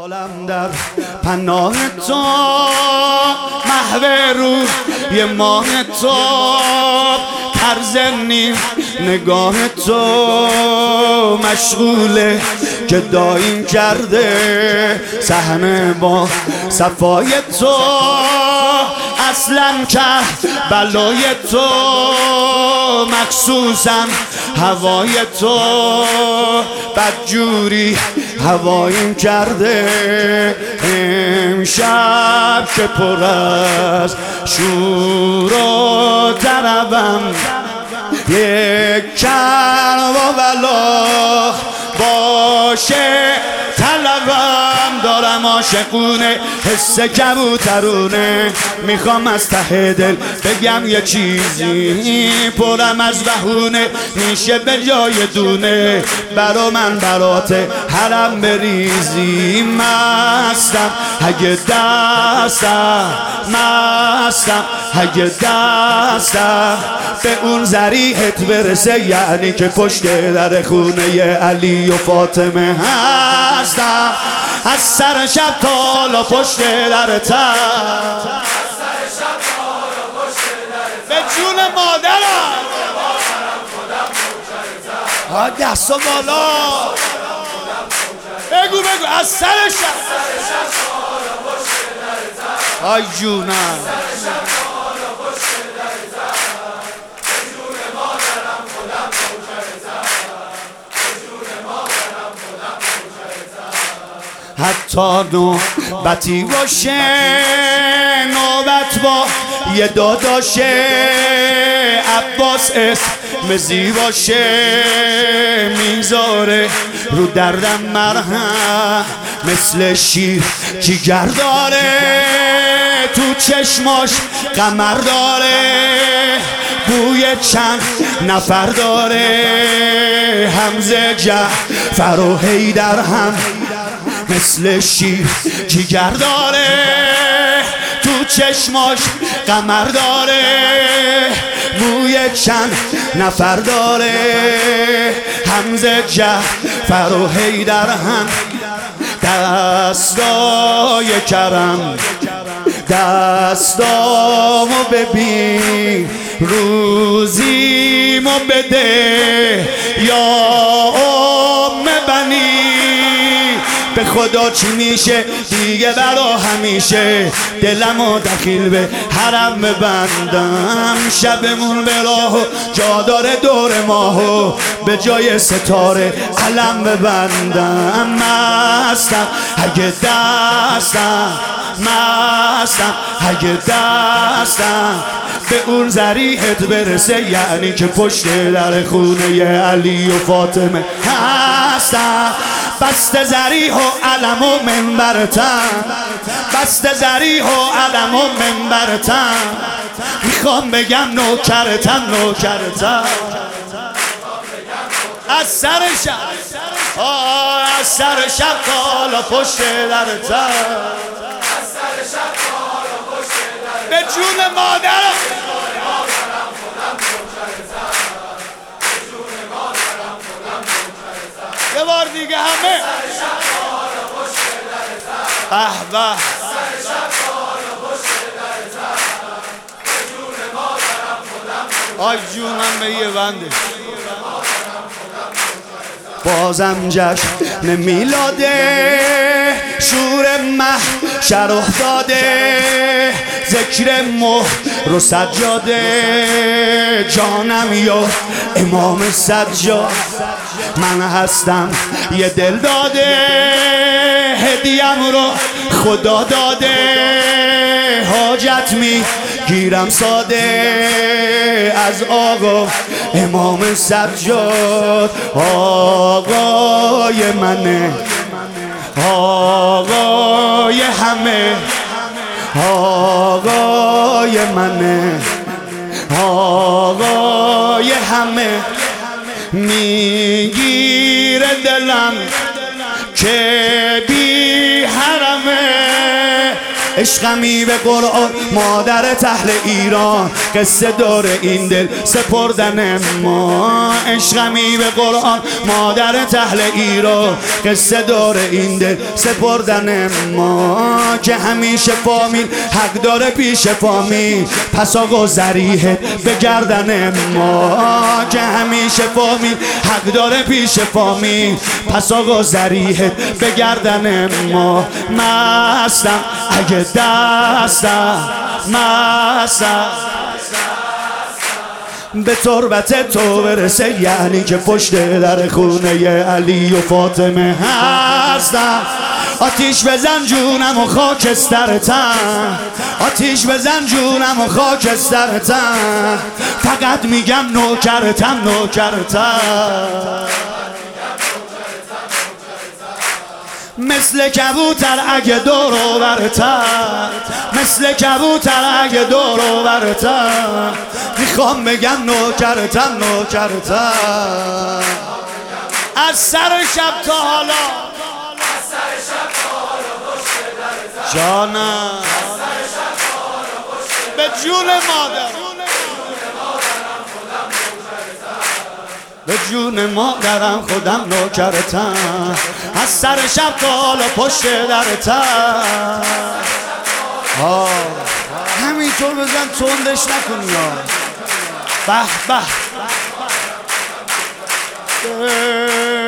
عالم در پناه تو، محو روی ماه تو، طرز نیم نگاه تو، مشغوله که دایم کرده صحنه با صفای تو، اصلا که بلای تو، مخصوصا هوای تو، بدجوری هوایم کرده امشب که پر از شور و طربم، یک کرب و بلا باشه طلبم، دارم عاشقونه حس کبوترونه، میخوام از ته دل بگم یه چیزی، پرم از بهونه میشه به جای دونه، برا من برات حرم بریزی، مستم اگه دستم، مستم اگه دستم به اون ذریحت برسه، یعنی که پشت در خونه علی و فاطمه هستم، از سر شب تا حالا پشت درتم، به جون مادرم دست و بالا بگو بگو، از سر شب آی جونم حتی نوبتی باشه، نوبت با یه داداشه، عباس اسم زیباشه، میذاره رو دردم مرهم، مثل شیر جیگر داره، تو چشماش قمر داره، بوی چند نفر داره، حمزه جعفر و حیدر هم مثل شیر جیگر داره، تو چشماش قمر داره، بوی چند نفر داره، حمزه جعفر و حیدر هم دستای کرم، دستامو ببین روزیمو بده یا ام بنی، به خدا چی میشه دیگه برا همیشه، دلمو دخیل به حرم ببندم، شبمون به راهو جا داره دور ماهو، به جای ستاره علم ببندم، مستم اگه دستم، مستم اگه دستم به اون ذریحت برسه، یعنی که پشت در خونه علی و فاطمه هستم، بسته ذریح و علم و منبرتم، بسته ذریح و علم و منبرتم، میخوام بگم نوکرتم، نوکرتم از سر شب، از سر شب تا حالا پشت درتم، از سر شب تا حالا پشت درتم، به جون مادرم یه بار دیگه همه به به آی جونم به یه بنده، بازم جشن میلاده، شور محشر افتاده، ذکر مهر و سجاده، جانم یا امام سجاد، من هستم یه دل داده، هدیم رو خدا داده، حاجت میگیرم ساده، از آقا امام سجاد، آقای منه، آقای همه، آقای منه، آقای همه، میگیره دلم که بی حرمه، عشقمی به قرآن مادر اهل ایران، قصه داره این دل سپردن ما. عشقمی به قرآن مادر اهل ایران، قصه داره این دل سپردن ما. که همیشه فامیل حق داره پیش فامیل، پس آقا ضریحت به گردن ما. که همیشه فامیل حق داره پیش فامیل، پس آقا ضریحت به گردن ما. مستم اگه دستم مستم به تربت تو برسه، یعنی که پشت در خونه علی و فاطمه هستم. آتیش بزن جونم و خاکسترتم، آتیش بزن جونم و خاکسترتم. فقط میگم نوکرتم نوکرتم. مثل کبوتر اگه دور و برتر، مثل کبوتر اگه دور و برتر. میخوام بگم نوکرتم نوکرتم. از سر شب تا حالا، جانم به جون مادر، به جون مادرم خودم نوکرتم. از سر شب تا حالا پشت درتم. همینطور بزن تندش نکنی یا به به.